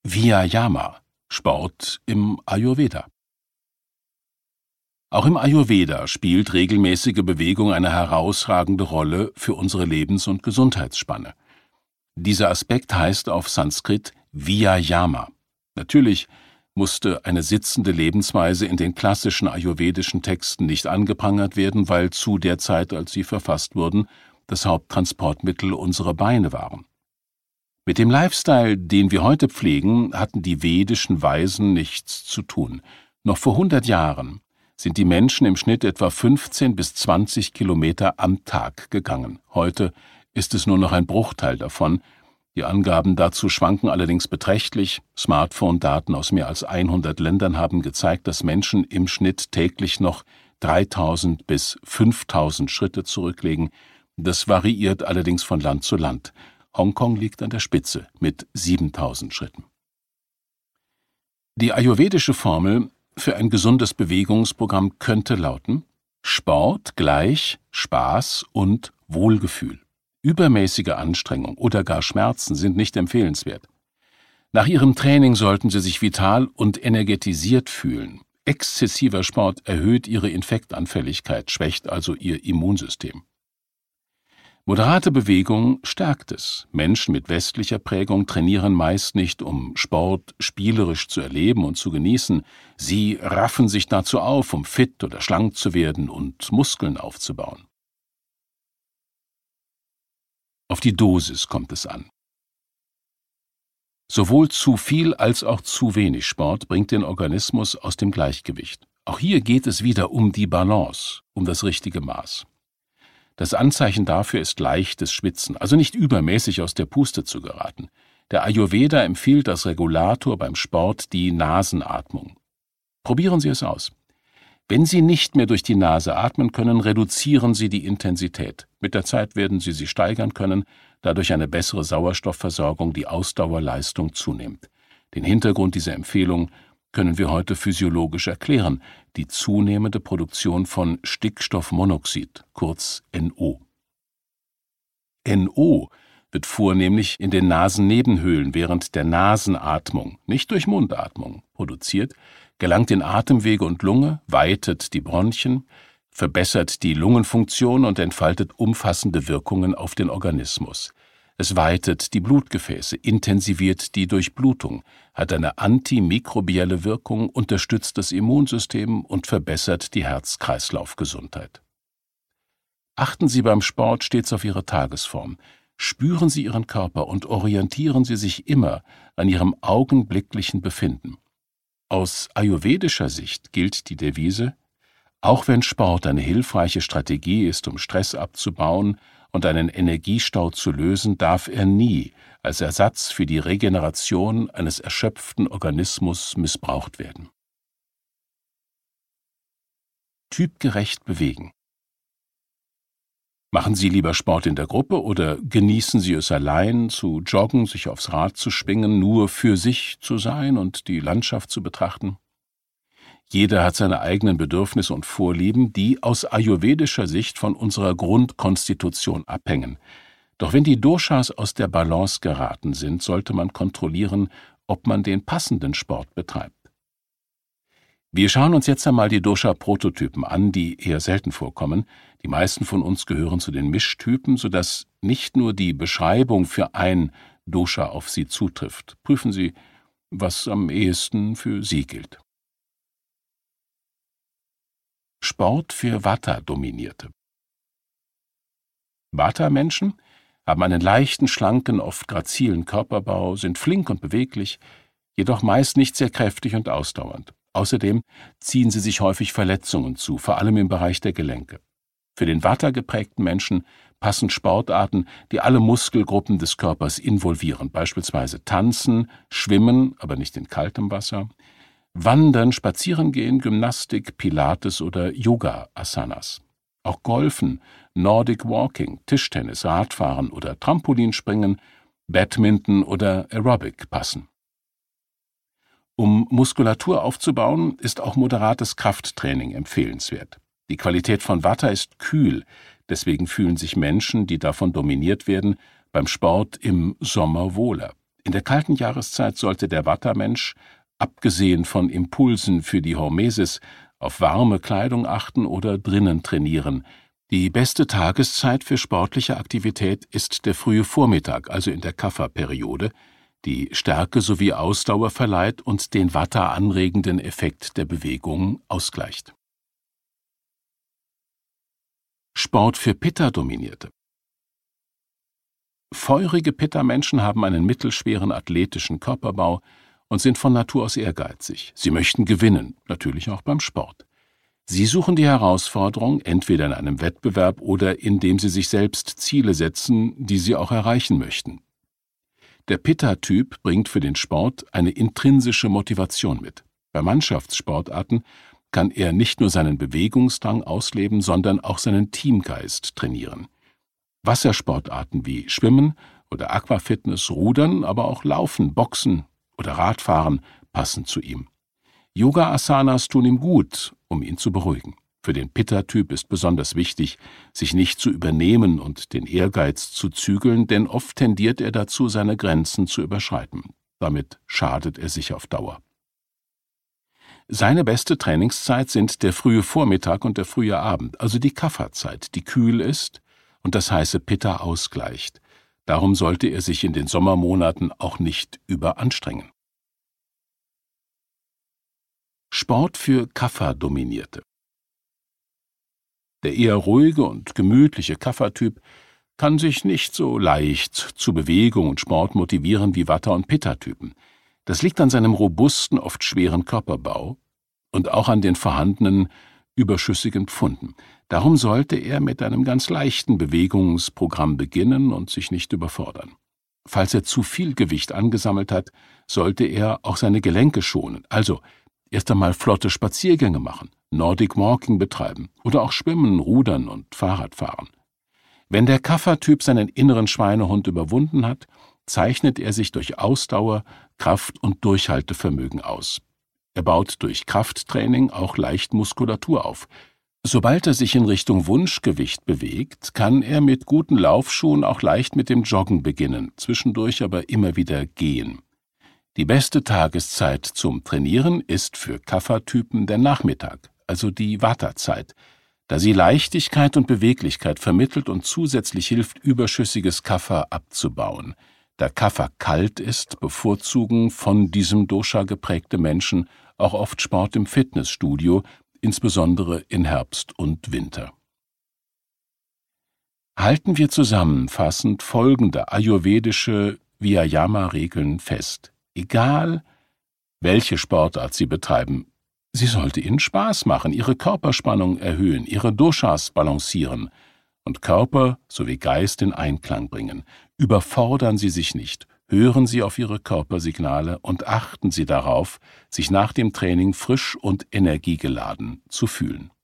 Vyayama, Sport im Ayurveda. Auch im Ayurveda spielt regelmäßige Bewegung eine herausragende Rolle für unsere Lebens- und Gesundheitsspanne. Dieser Aspekt heißt auf Sanskrit Vyayama. Natürlich musste eine sitzende Lebensweise in den klassischen ayurvedischen Texten nicht angeprangert werden, weil zu der Zeit, als sie verfasst wurden, das Haupttransportmittel unsere Beine waren. Mit dem Lifestyle, den wir heute pflegen, hatten die vedischen Weisen nichts zu tun. Noch vor 100 Jahren sind die Menschen im Schnitt etwa 15 bis 20 Kilometer am Tag gegangen. Heute ist es nur noch ein Bruchteil davon. Die Angaben dazu schwanken allerdings beträchtlich. Smartphone-Daten aus mehr als 100 Ländern haben gezeigt, dass Menschen im Schnitt täglich noch 3.000 bis 5.000 Schritte zurücklegen. Das variiert allerdings von Land zu Land. Hongkong liegt an der Spitze mit 7.000 Schritten. Die ayurvedische Formel für ein gesundes Bewegungsprogramm könnte lauten: Sport gleich Spaß und Wohlgefühl. Übermäßige Anstrengung oder gar Schmerzen sind nicht empfehlenswert. Nach Ihrem Training sollten Sie sich vital und energetisiert fühlen. Exzessiver Sport erhöht Ihre Infektanfälligkeit, schwächt also Ihr Immunsystem. Moderate Bewegung stärkt es. Menschen mit westlicher Prägung trainieren meist nicht, um Sport spielerisch zu erleben und zu genießen. Sie raffen sich dazu auf, um fit oder schlank zu werden und Muskeln aufzubauen. Auf die Dosis kommt es an. Sowohl zu viel als auch zu wenig Sport bringt den Organismus aus dem Gleichgewicht. Auch hier geht es wieder um die Balance, um das richtige Maß. Das Anzeichen dafür ist leichtes Schwitzen, also nicht übermäßig aus der Puste zu geraten. Der Ayurveda empfiehlt als Regulator beim Sport die Nasenatmung. Probieren Sie es aus. Wenn Sie nicht mehr durch die Nase atmen können, reduzieren Sie die Intensität. Mit der Zeit werden Sie sie steigern können, da durch eine bessere Sauerstoffversorgung die Ausdauerleistung zunimmt. Den Hintergrund dieser Empfehlung können wir heute physiologisch erklären: die zunehmende Produktion von Stickstoffmonoxid, kurz NO. NO wird vornehmlich in den Nasennebenhöhlen während der Nasenatmung, nicht durch Mundatmung, produziert, gelangt in Atemwege und Lunge, weitet die Bronchien, verbessert die Lungenfunktion und entfaltet umfassende Wirkungen auf den Organismus. Es weitet die Blutgefäße, intensiviert die Durchblutung, hat eine antimikrobielle Wirkung, unterstützt das Immunsystem und verbessert die Herz-Kreislauf-Gesundheit. Achten Sie beim Sport stets auf Ihre Tagesform. Spüren Sie Ihren Körper und orientieren Sie sich immer an Ihrem augenblicklichen Befinden. Aus ayurvedischer Sicht gilt die Devise: Auch wenn Sport eine hilfreiche Strategie ist, um Stress abzubauen und einen Energiestau zu lösen, darf er nie als Ersatz für die Regeneration eines erschöpften Organismus missbraucht werden. Typgerecht bewegen. Machen Sie lieber Sport in der Gruppe oder genießen Sie es allein, zu joggen, sich aufs Rad zu schwingen, nur für sich zu sein und die Landschaft zu betrachten? Jeder hat seine eigenen Bedürfnisse und Vorlieben, die aus ayurvedischer Sicht von unserer Grundkonstitution abhängen. Doch wenn die Doshas aus der Balance geraten sind, sollte man kontrollieren, ob man den passenden Sport betreibt. Wir schauen uns jetzt einmal die Dosha-Prototypen an, die eher selten vorkommen. Die meisten von uns gehören zu den Mischtypen, sodass nicht nur die Beschreibung für ein Dosha auf Sie zutrifft. Prüfen Sie, was am ehesten für Sie gilt. Sport für Vata-Dominierte. Vata-Menschen haben einen leichten, schlanken, oft grazilen Körperbau, sind flink und beweglich, jedoch meist nicht sehr kräftig und ausdauernd. Außerdem ziehen sie sich häufig Verletzungen zu, vor allem im Bereich der Gelenke. Für den Vata geprägten Menschen passen Sportarten, die alle Muskelgruppen des Körpers involvieren, beispielsweise Tanzen, Schwimmen, aber nicht in kaltem Wasser, Wandern, Spazierengehen, Gymnastik, Pilates oder Yoga-Asanas. Auch Golfen, Nordic Walking, Tischtennis, Radfahren oder Trampolinspringen, Badminton oder Aerobic passen. Um Muskulatur aufzubauen, ist auch moderates Krafttraining empfehlenswert. Die Qualität von Vata ist kühl, deswegen fühlen sich Menschen, die davon dominiert werden, beim Sport im Sommer wohler. In der kalten Jahreszeit sollte der Vata-Mensch, abgesehen von Impulsen für die Hormesis, auf warme Kleidung achten oder drinnen trainieren. Die beste Tageszeit für sportliche Aktivität ist der frühe Vormittag, also in der Kapha-Periode, die Stärke sowie Ausdauer verleiht und den Vata anregenden Effekt der Bewegung ausgleicht. Sport für Pitta-Dominierte. Feurige Pitta-Menschen haben einen mittelschweren athletischen Körperbau und sind von Natur aus ehrgeizig. Sie möchten gewinnen, natürlich auch beim Sport. Sie suchen die Herausforderung, entweder in einem Wettbewerb oder indem sie sich selbst Ziele setzen, die sie auch erreichen möchten. Der Pitta-Typ bringt für den Sport eine intrinsische Motivation mit. Bei Mannschaftssportarten kann er nicht nur seinen Bewegungsdrang ausleben, sondern auch seinen Teamgeist trainieren. Wassersportarten wie Schwimmen oder Aquafitness, Rudern, aber auch Laufen, Boxen oder Radfahren passen zu ihm. Yoga-Asanas tun ihm gut, um ihn zu beruhigen. Für den Pitta-Typ ist besonders wichtig, sich nicht zu übernehmen und den Ehrgeiz zu zügeln, denn oft tendiert er dazu, seine Grenzen zu überschreiten. Damit schadet er sich auf Dauer. Seine beste Trainingszeit sind der frühe Vormittag und der frühe Abend, also die Kapha-Zeit, die kühl ist und das heiße Pitta ausgleicht. Darum sollte er sich in den Sommermonaten auch nicht überanstrengen. Sport für Kapha-Dominierte. Der eher ruhige und gemütliche Kapha-Typ kann sich nicht so leicht zu Bewegung und Sport motivieren wie Vata- und Pitta-Typen. Das liegt an seinem robusten, oft schweren Körperbau und auch an den vorhandenen überschüssigen Pfunden. Darum sollte er mit einem ganz leichten Bewegungsprogramm beginnen und sich nicht überfordern. Falls er zu viel Gewicht angesammelt hat, sollte er auch seine Gelenke schonen, also erst einmal flotte Spaziergänge machen, Nordic Walking betreiben oder auch Schwimmen, Rudern und Fahrradfahren. Wenn der Kapha-Typ seinen inneren Schweinehund überwunden hat, zeichnet er sich durch Ausdauer, Kraft und Durchhaltevermögen aus. Er baut durch Krafttraining auch leicht Muskulatur auf. Sobald er sich in Richtung Wunschgewicht bewegt, kann er mit guten Laufschuhen auch leicht mit dem Joggen beginnen, zwischendurch aber immer wieder gehen. Die beste Tageszeit zum Trainieren ist für Kapha-Typen der Nachmittag, also die Vata-Zeit, da sie Leichtigkeit und Beweglichkeit vermittelt und zusätzlich hilft, überschüssiges Kapha abzubauen. Da Kapha kalt ist, bevorzugen von diesem Dosha geprägte Menschen auch oft Sport im Fitnessstudio, insbesondere in Herbst und Winter. Halten wir zusammenfassend folgende ayurvedische Vyayama-Regeln fest. Egal, welche Sportart Sie betreiben, sie sollte Ihnen Spaß machen, Ihre Körperspannung erhöhen, Ihre Doshas balancieren und Körper sowie Geist in Einklang bringen. Überfordern Sie sich nicht, hören Sie auf Ihre Körpersignale und achten Sie darauf, sich nach dem Training frisch und energiegeladen zu fühlen.